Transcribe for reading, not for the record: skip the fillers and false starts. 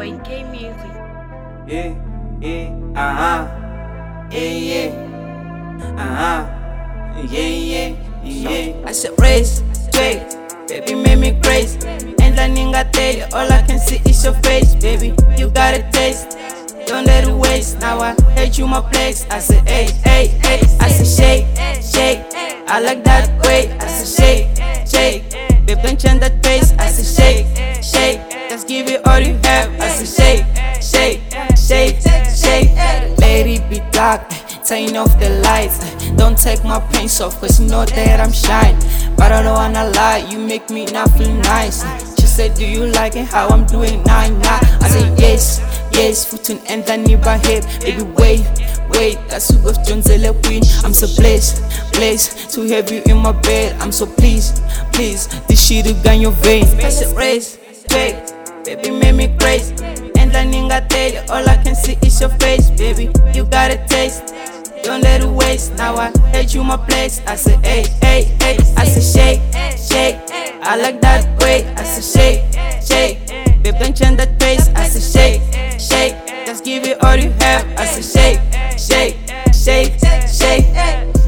YK Music. Yeah, yeah. I said race, straight, baby made me crazy. And I nigga tell you, all I can see is your face, baby. You got a taste, don't let it waste. Now I hate you my place. I said hey, hey, hey. I said shake, shake. I like that way. I said shake, shake. Babe, don't change that face. I said shake, shake. Just give it all you have. I said shake, shake, shake, shake. Lady be dark, turn off the lights. Don't take my pants off, cause you know that I'm shine. But I don't wanna lie, you make me not feel nice. She said, do you like it how I'm doing now? I said yes, yes, foot and then by hip. Baby wait, that's who goes Johnzele Queen. I'm so blessed to have you in my bed. I'm so pleased, this shit is gun your vein. I said race, wait, baby made me crazy. And I nigga tell you, all I can see is your face, baby. You got a taste, don't let it waste. Now I hate you my place. I said hey, hey, hey. I said shake, shake. I like that way. I said shake, shake. Babe, don't change that pace. I said shake, shake. Just give it all you have. I said shake, shake, shake, shake.